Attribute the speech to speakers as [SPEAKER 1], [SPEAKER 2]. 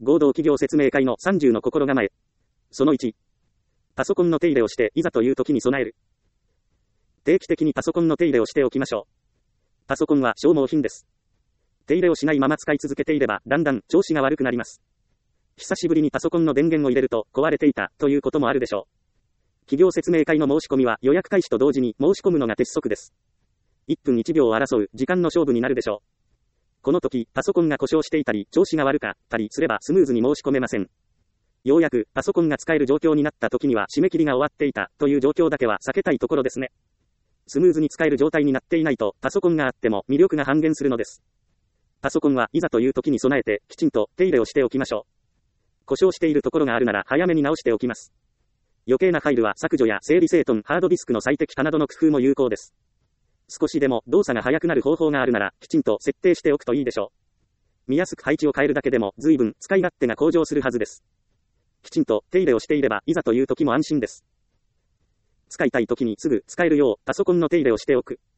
[SPEAKER 1] 合同企業説明会の30の心構え。その1。パソコンの手入れをして、いざという時に備える。定期的にパソコンの手入れをしておきましょう。パソコンは消耗品です。手入れをしないまま使い続けていれば、だんだん調子が悪くなります。久しぶりにパソコンの電源を入れると、壊れていた、ということもあるでしょう。企業説明会の申し込みは予約開始と同時に申し込むのが鉄則です。1分1秒を争う時間の勝負になるでしょう。この時、パソコンが故障していたり、調子が悪かったりすればスムーズに申し込めません。ようやくパソコンが使える状況になった時には締め切りが終わっていたという状況だけは避けたいところですね。スムーズに使える状態になっていないとパソコンがあっても魅力が半減するのです。パソコンはいざという時に備えてきちんと手入れをしておきましょう。故障しているところがあるなら早めに直しておきます。余計なファイルは削除や整理整頓、ハードディスクの最適化などの工夫も有効です。少しでも動作が速くなる方法があるならきちんと設定しておくといいでしょう。見やすく配置を変えるだけでも随分使い勝手が向上するはずです。きちんと手入れをしていればいざという時も安心です。使いたい時にすぐ使えるようパソコンの手入れをしておく。